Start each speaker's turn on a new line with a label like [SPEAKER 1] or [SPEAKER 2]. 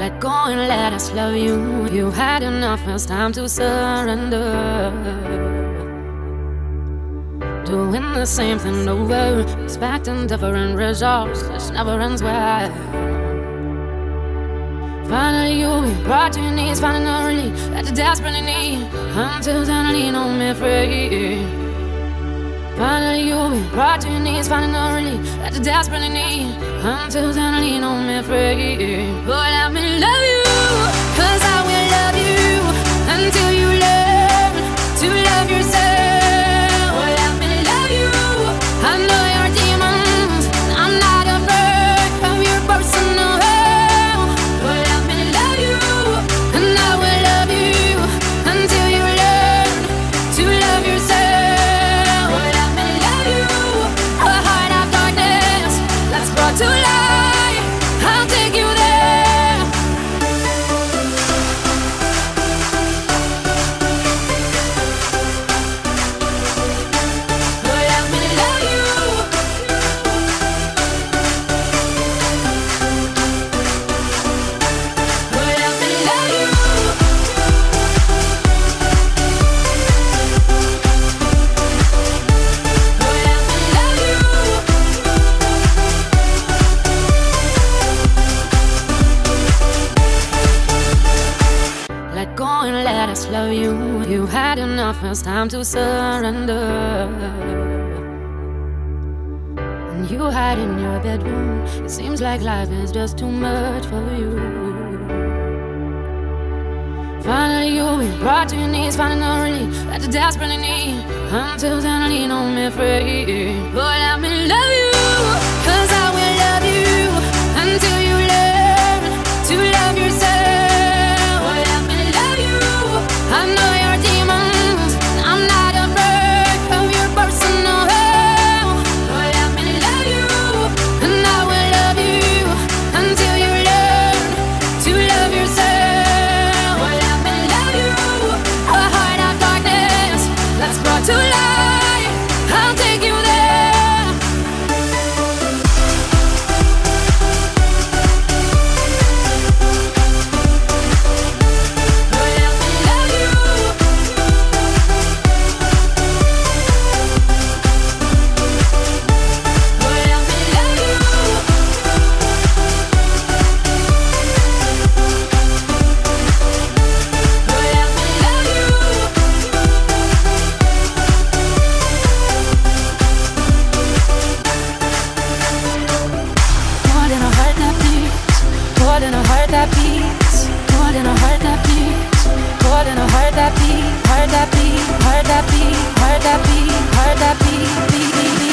[SPEAKER 1] Let go and let us love you. You had enough, it's time to surrender. Doing the same thing over, expecting different results. This never ends well. Finally you'll be brought to your knees, finding a relief that you desperately need. Until then, lean on me free. Finally you'll be brought to your knees, finding a relief that you desperately need. Until then, lean on me free. Oh, let me love you, 'cause I will love you until you learn to love yourself. Oh, let me love you, I know your demons, I'm not afraid of your personal hell. Oh, let me love you, and I will love you until you learn to love yourself. Oh, let me love you, a heart of darkness that's brought to light, I'll take you there. Let go and let us love you. You had enough, it's time to surrender. And you hide in your bedroom. It seems like life is just too much for you. Finally you'll be brought to your knees, finding a relief that you desperately need. Until then, lean on me free. Oh, let me love you, 'cause I will love you until you learn to love yourself. Oh, let me love you, I know your demons, I'm not afraid of your personal hell. Oh, let me love you, and I will love you until you learn to love yourself. Oh, let me love you, a heart of darkness that's brought to light, I'll take you there. More than a heart that beats, more than a heart that beats, more than a heart that beats, more than a heart that beat, heart that beat, heart that beat, heart that beat, heart that beat, beat, beat.